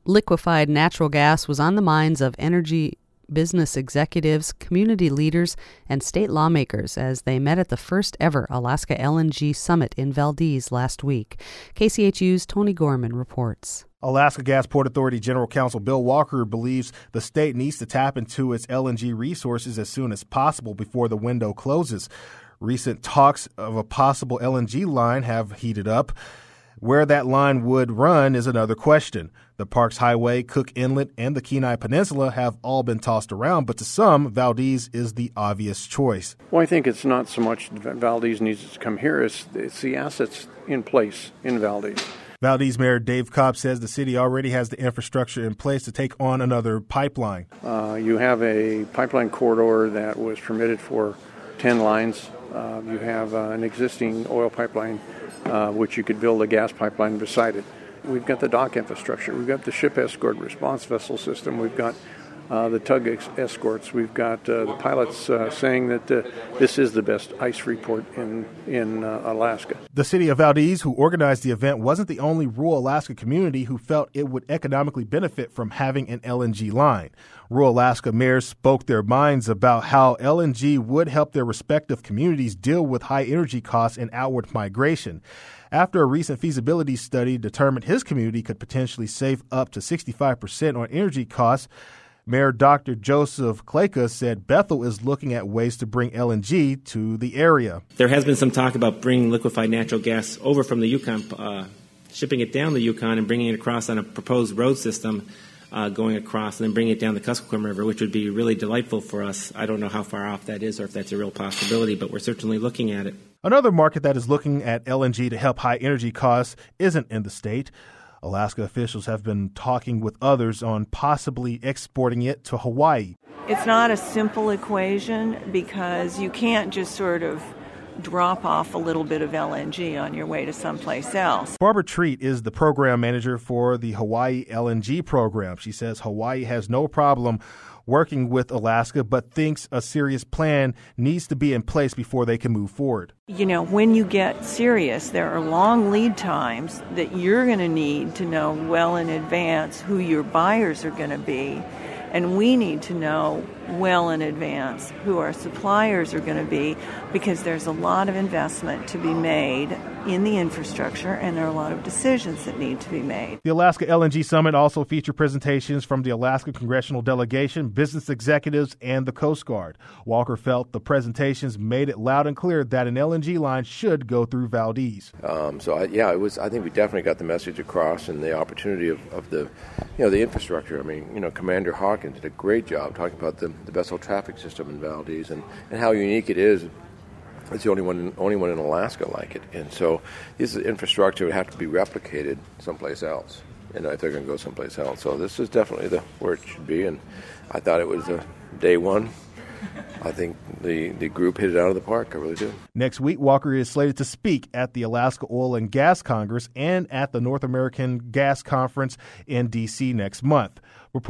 Liquefied natural gas was on the minds of energy business executives, community leaders, and state lawmakers as they met at the first ever Alaska LNG Summit in Valdez last week. KCHU's Tony Gorman reports. Alaska Gas Port Authority General Counsel Bill Walker believes the state needs to tap into its LNG resources as soon as possible before the window closes. Recent talks of a possible LNG line have heated up. Where that line would run is another question. The Parks Highway, Cook Inlet, and the Kenai Peninsula have all been tossed around, but to some, Valdez is the obvious choice. Well, I think it's not so much Valdez needs to come here, it's the assets in place in Valdez. Valdez Mayor Dave Cobb says the city already has the infrastructure in place to take on another pipeline. You have a pipeline corridor that was permitted for 10 lines. You have an existing oil pipeline, which you could build a gas pipeline beside it. We've got the dock infrastructure. We've got the ship escort response vessel system. We've got the tug escorts. We've got the pilots saying that this is the best ice-free port in Alaska. The city of Valdez, who organized the event, wasn't the only rural Alaska community who felt it would economically benefit from having an LNG line. Rural Alaska mayors spoke their minds about how LNG would help their respective communities deal with high energy costs and outward migration. After a recent feasibility study determined his community could potentially save up to 65% on energy costs, Mayor Dr. Joseph Kleka said Bethel is looking at ways to bring LNG to the area. There has been some talk about bringing liquefied natural gas over from the Yukon, shipping it down the Yukon and bringing it across on a proposed road system going across and then bringing it down the Kuskokwim River, which would be really delightful for us. I don't know how far off that is or if that's a real possibility, but we're certainly looking at it. Another market that is looking at LNG to help high energy costs isn't in the state. Alaska officials have been talking with others on possibly exporting it to Hawaii. It's not a simple equation because you can't just sort of drop off a little bit of LNG on your way to someplace else. Barbara Treat is the program manager for the Hawaii LNG program. She says Hawaii has no problem working with Alaska, but thinks a serious plan needs to be in place before they can move forward. You know, when you get serious, there are long lead times that you're going to need to know well in advance who your buyers are going to be. And we need to know well in advance who our suppliers are going to be because there's a lot of investment to be made in the infrastructure and there are a lot of decisions that need to be made. The Alaska LNG Summit also featured presentations from the Alaska Congressional Delegation, business executives, and the Coast Guard. Walker felt the presentations made it loud and clear that an LNG line should go through Valdez. I think we definitely got the message across and the opportunity of the infrastructure. I mean, Commander Hawkins did a great job talking about the vessel traffic system in Valdez and how unique it is. It's the only one in Alaska like it. And so this infrastructure would have to be replicated someplace else, if they're going to go someplace else. So this is definitely where it should be. And I thought it was day one. I think the group hit it out of the park. I really do. Next week, Walker is slated to speak at the Alaska Oil and Gas Congress and at the North American Gas Conference in D.C. next month.